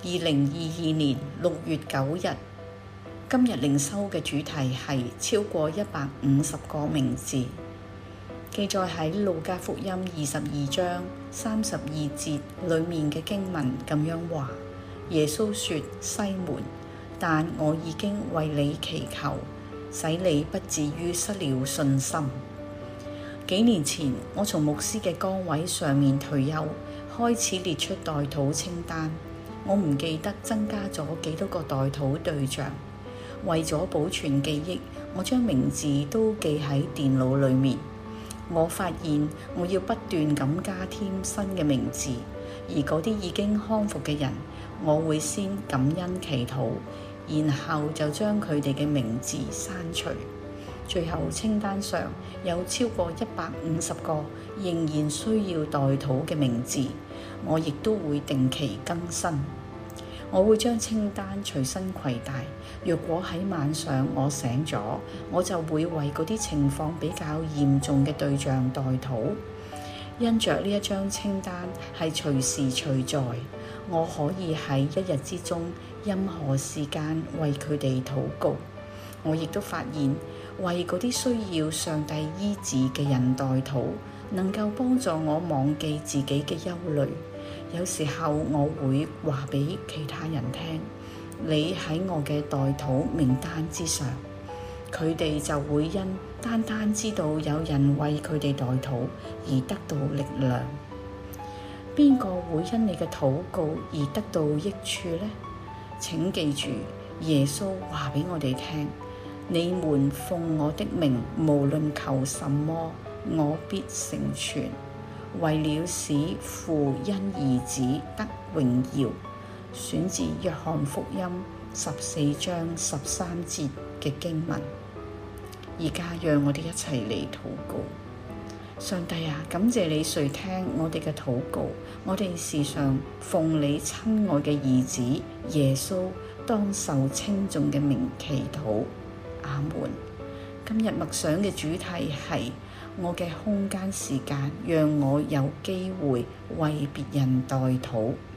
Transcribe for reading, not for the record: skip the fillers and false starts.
2022年6月9日，今日靈修嘅主題係超過150個名字，記載喺路加福音22章32節裏面嘅經文咁樣話：耶穌說，西門，但我已經為你祈求，使你不至於失了信心。幾年前，我從牧師嘅崗位上面退休，開始列出代禱清單。我唔記得增加咗幾多個代禱對象，為咗保存記憶，我將名字都記喺電腦裏面。我發現我要不斷咁加添新嘅名字，而嗰啲已經康復嘅人，我會先感恩祈禱，然後就將佢哋嘅名字刪除。最後清單上有超過150個仍然需要代禱嘅名字，我亦都會定期更新。我會將清單隨身攜帶，若果喺晚上我醒咗，我就會為嗰啲情況比較嚴重嘅對象代禱。因着呢一張清單係隨時隨在，我可以喺一日之中任何時間為佢哋禱告。我亦都發現，為嗰啲需要上帝醫治嘅人代禱，能夠幫助我忘記自己嘅憂慮。有時候我會話俾其他人聽，你喺我嘅代禱名單之上，佢哋就會因單單知道有人為佢哋代禱而得到力量。邊個會因你嘅禱告而得到益處呢？請記住，耶穌話俾我哋聽，你們奉我的名，無論求什麼，我必成全，為了使父因兒子得榮耀。選自約翰福音14章13節嘅經文。而家讓我哋一齊嚟禱告。上帝啊，感謝你垂聽我哋嘅禱告，我哋時常奉你親愛嘅兒子耶穌當受稱頌嘅名祈禱。阿門。今日默想嘅主題係我嘅空間時間，讓我有機會為別人代禱。